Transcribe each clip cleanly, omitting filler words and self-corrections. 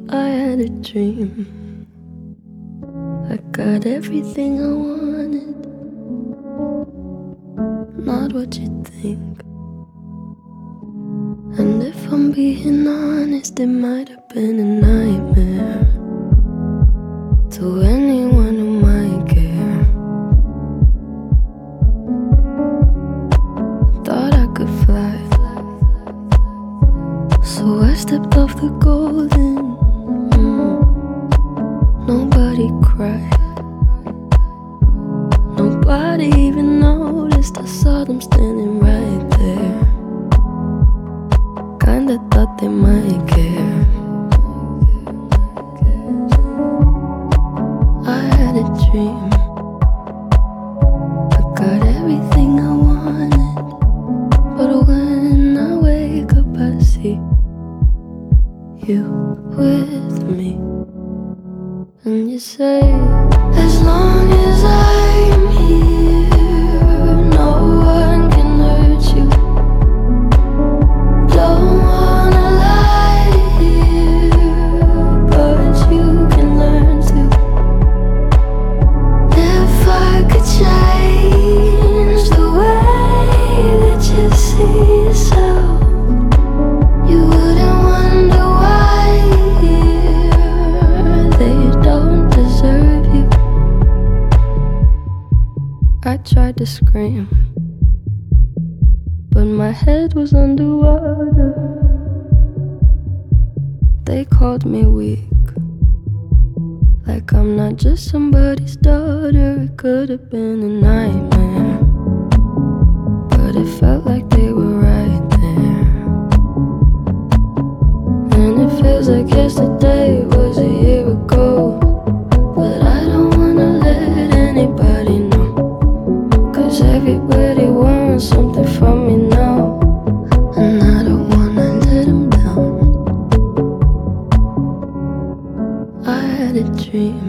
I had a dream. I got everything I wanted, not what you think. And if I'm being honest, it might have been a nightmare to anyone who might care. Thought I could fly, so I stepped off the golden. Nobody cried, nobody even noticed. I saw them standing right there. Kinda thought they might care. I had a dream. I got everything I wanted, but when I wake up I see you with me. And you say, as long as I'm here, no one can hurt you. Don't wanna lie here, but you can learn to. If I could change the way that you see yourself, you wouldn't wonder why they don't deserve you. I tried to scream, but my head was underwater. They called me weak, like I'm not just somebody's daughter. It could have been a nightmare, but it felt like they were right there. And it feels like yesterday was a year ago, but I don't wanna let anybody know, 'cause everybody wants something from me now, and I don't wanna let them down. I had a dream.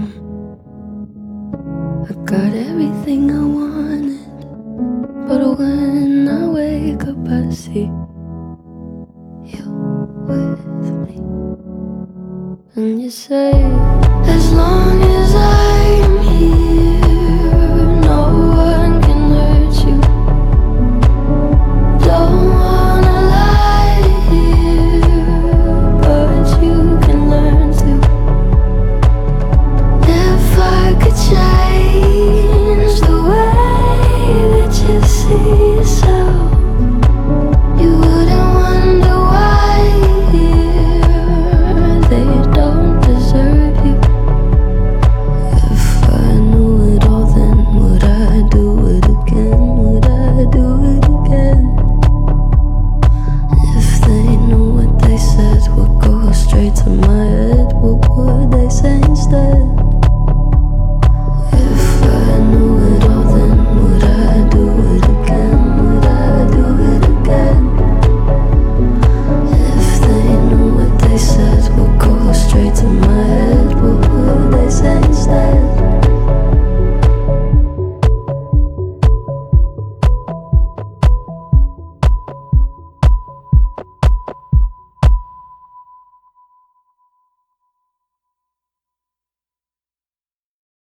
I got everything I wanted, but when I wake up I see you with me. And you say, as long as